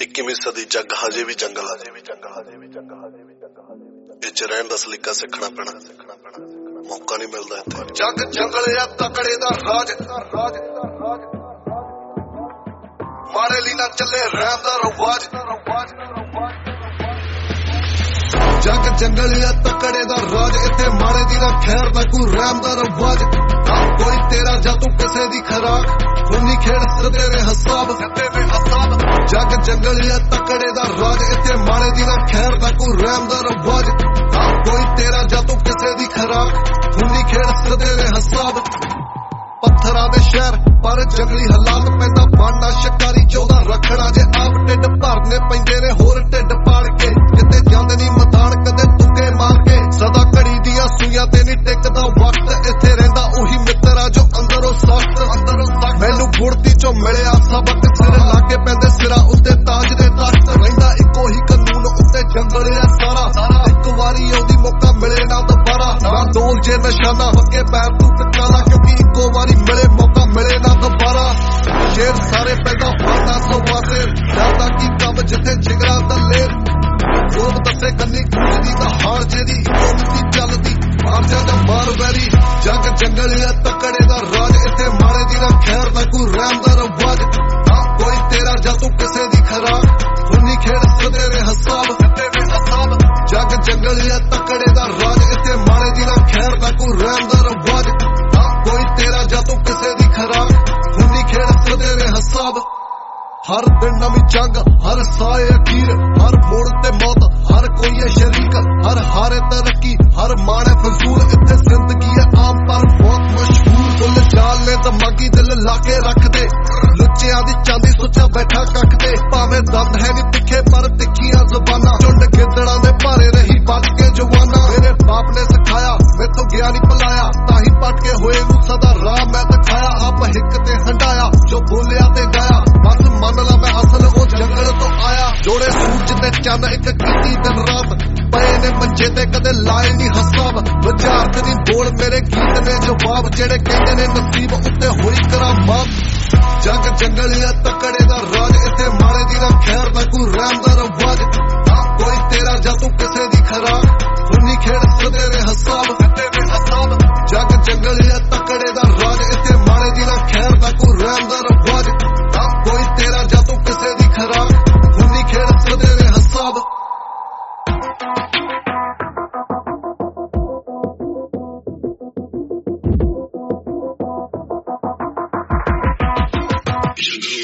21ਵੀਂ ਸਦੀ ਜੱਗ ਹਜੇ ਵੀ ਜੰਗਲ ਆ ਇਹ ਚ ਰਹਿਣ ਦਾ ਸਲੀਕਾ ਸਿੱਖਣਾ ਪੈਣਾ ਮੌਕਾ ਨਹੀਂ ਮਿਲਦਾ ਇੱਥੇ ਜੱਗ ਜੰਗਲ ਆ ਤਕੜੇ ਦਾ ਰਾਜ ਮਾਰੇ ਲਈ ਨਾ ਚੱਲੇ ਰਹਿਮ ਦਾ ਰਵਾਜ ਜੱਗ ਜੰਗਲ ਆ ਤਕੜੇ ਦਾ ਰਾਜ ਇੱਥੇ ਮਾਰੇ ਦੀ ਨਾ ਖੈਰ ਦਾ ਕੋਈ ਰਹਿਮ ਦਾ ਰਵਾਜ ਕੋਈ ਤੇਰਾ ਜਾਂ ਤੂੰ ਕਿਸੇ ਦੀ ਖਰਾਕ ਖੂਨੀ ਖੇਡ ਸਦੇ ਵੇ ਹਸਾਬ ਜੱਗ ਜੰਗਲ ਆ ਤਕੜੇ ਦਾ ਰਾਜ ਇੱਥੇ ਮਾਰੇ ਦੀ ਨਾ ਖੈਰ ਦਾ ਕੋਈ ਰਹਿਮ ਦਾ ਰਵਾਜ ਕੋਈ ਤੇਰਾ ਜਾਂ ਤੂੰ ਕਿਸੇ ਦੀ ਖਰਾਕ ਖੂਨੀ ਖੇਡ ਸਦੇ ਵੇ ਹਸਾਬ ਪੱਥਰਾਂ ਦੇ ਸ਼ਹਿਰ ਪਰ ਜੰਗਲੀ ਹਾਲਾਤ ਪੈਂਦਾ ਬਾਣਾ ਸ਼ਿਕਾਰੀ ਚਾਹੁੰਦਾ ਰੱਖਣਾ ਜੇ ਆਪ ਢਿੱਡ ਭਰਨੇ ਪੈਂਦੇ ਨੇ ਹੋਰ ਢਿੱਡ ਪਾੜ ਕੇ ਕਿਤੇ ਜਾਂਦੇ ਨਹੀਂ ਮੈਦਾਨ ਕਦੇ ਤੁੱਕੇ ਮਾਰ ਕੇ ਸਦਾ ਘੜੀ ਦੀਆਂ ਸੂਈਆਂ ਤੇ ਨਹੀਂ ਟਿਕਦਾ ਵਕਤ ਇੱਥੇ ਰਹਿੰਦਾ ਉਹੀ ਮਿੱਤਰਾ ਜੋ ਅੰਦਰੋਂ ਸਖਤ ਮੈਨੂੰ ਗੁੜਤੀ ਚੋਂ ਮਿਲਿਆ ਸਬਕ ਸਿਰ ਲਾ ਕੇ ਪੈਂਦੇ ਸਿਰਾਂ ਉੱਤੇ ਤਾਜ ਦੇ ਤਖਤ ਰਹਿੰਦਾ ਇੱਕੋ ਹੀ ਕਾਨੂੰਨ ਉੱਤੇ ਜੰਗਲ ਆ ਸਾਰਾ ਇੱਕ ਵਾਰੀ ਆਉਂਦੀ ਮੌਕਾ ਮਿਲੇ ਨਾ ਦੁਬਾਰਾ ਨਾ ਦੋਲ ਜੇ ਨਿਸ਼ਾਨਾ ਪੱਕੇ ਪੈਰ ਤੂੰ ਟਿਕਾਣਾ ਕਿਉਂਕਿ ਇੱਕੋ ਵਾਰੀ ਮਿਲੇ ਮੌਕਾ ਮਿਲੇ ਨਾ ਦੁਬਾਰਾ ਸ਼ੇਰ ਸਾਰੇ ਪੈਦਾ ਹੋਣਾ ਸਵਾਸੇ ਡਰਦਾ ਕੀ ਕੰਮ ਜਿੱਥੇ ਜਿਗਰਾ ਦੱਲੇ ਉਹ ਦੱਸੇ ਕੰਨੀ ਖੂਜਦੀ ਤਾਂ ਹਾਰ ਜਿਹੜੀ ਦੀ ਚੱਲਦੀ ਮਾਰ ਜਾਂਦਾ ਮਾਰ ਵੈਰੀ ਜੱਗ ਜੰਗਲ ਆ ਤਕੜੇ ਦਾ ਰਾਜ ਇੱਥੇ ਮਾਰੇ ਦੀ ਨਾ ਖੈਰ ਦਾ ਕੋਈ ਰਹਿਮ ਦਾ ਰਵਾਜ ਕੋਈ ਤੇਰਾ ਜਾਂ ਤੂੰ ਕਿਸੇ ਦੀ ਖਰਾਕ ਖੂਨੀ ਖੇਡ ਸਦੇ ਵੇ ਹਸਾਬ ਜੱਗ ਜੰਗਲ ਆ ਤਕੜੇ ਦਾ ਰਾਜ ਇੱਥੇ ਮਾਰੇ ਦੀ ਨਾ ਖੈਰ ਦਾ ਕੋਈ ਰਹਿਮ ਦਾ ਰਵਾਜ ਕੋਈ ਤੇਰਾ ਜਾਂ ਤੂੰ ਕਿਸੇ ਦੀ ਖਰਾਕ ਖੂਨੀ ਖੇਡ ਸਦੇ ਵੇ ਹਸਾਬ ਹਰ ਦਿਨ ਨਵੀਂ ਜੰਗ ਹਰ ਸਾਏ ਅਖੀਰ ਹਰ ਮੋੜ ਤੇ ਮੌਤ ਹਰ ਕੋਈ ਹੈ ਸ਼ਰੀਕ ਹਰ ਹਾਰੇ ਤਰੱਕੀ ਹਰ ਮਾਣੇ ਫਜ਼ੂਲ ਇੱਥੇ ਜ਼ਿੰਦਗੀ ਹੈ ਆਮ ਪਰ ਬਹੁਤ ਮਸ਼ਹੂਰ ਫੁੱਲ ਚਾਲ ਨੇ ਦਿਮਾਗੀ ਦਿਲ ਲਾ ਕੇ ਰੱਖਦੇ ਲੁੱਚਿਆਂ ਦੀ ਚਾਂਦੀ ਸੁੱਚਾ ਬੈਠਾ ਕੱਖ ਤੇ ਭਾਵੇਂ ਦੰਦ ਹੈ ਨਹੀਂ ਤਿੱਖੇ ਪਰ ਤਿੱਖੀਆਂ ਜ਼ੁਬਾਨਾਂ ਝੁੰਡ ਗਿੱਦੜਾਂ ਦੇ ਭਾਰੇ ਰਹੀ ਬਚ ਕੇ ਜਵਾਨਾਂ ਮੇਰੇ ਬਾਪ ਨੇ ਸਿਖਾਇਆ ਮੈਥੋਂ ਗਿਆ ਨਹੀਂ ਭੁਲਾਇਆ ਤਾਂ ਹੀ ਭਟਕੇ ਹੋਏ ਨੂੰ ਸਦਾ ਰਾਹ ਮੈਂ ਦਿਖਾਇਆ ਆਪ ਹਿੱਕ ਤੇ ਹੰਡਾਇਆ ਜੋ ਬੋਲਿਆ ਤੇ ਗਾਇਆ ਬਸ ਮੰਨ ਲਾ ਮੈਂ ਅਸਲ ਉਹ ਜੰਗਲ ਤੋਂ ਆਇਆ ਜੋੜੇ ਸੂਰਜ ਤੇ ਚੰਨ ਇੱਕ ਕੀਤੀ ਦਿਨ ਰਾਤ ਪਏ ਨੇ ਮੰਜੇ ਤੇ ਕਦੇ ਲਾਏ ਨਹੀਂ ਹਸਾਬ ਵਿਚਾਰਤ ਨਹੀਂ ਬੋਲ ਮੇਰੇ ਗੀਤ ਨੇ ਜਵਾਬ ਜਿਹੜੇ ਕਹਿੰਦੇ ਨੇ ਨਸੀਬ ਉੱਤੇ ਹੋਈ ਕਰਾਮਾਤ ਜੱਗ ਜੰਗਲ ਆ ਤਕੜੇ ਦਾ ਰਾਜ ਇੱਥੇ ਮਾਰੇ ਦੀ ਨਾ ਖੈਰ ਦਾ ਕੋਈ ਰਹਿਮ ਦਾ ਰਵਾਜ ਕੋਈ ਤੇਰਾ ਜਾਂ ਤੂੰ ਕਿਸੇ ਦੀ ਖਰਾਕ ਖੂਨੀ ਖੇਡ ਸਦੇ ਵੇ ਹਸਾਬ ਜੱਗ ਜੰਗਲ ਆ ਤਕੜੇ ਦਾ ਰਾਜ ਇੱਥੇ ਮਾਰੇ ਦੀ ਨਾ ਖੈਰ ਦਾ ਕੋਈ ਰਹਿਮ ਦਾ ਰਵਾਜ ਕੋਈ ਤੇਰਾ ਜਾਂ ਤੂੰ ਕਿਸੇ ਦੀ ਖਰਾਕ ਖੂਨੀ ਖੇਡ ਸਦੇ ਵੇ ਹਸਾਬ PG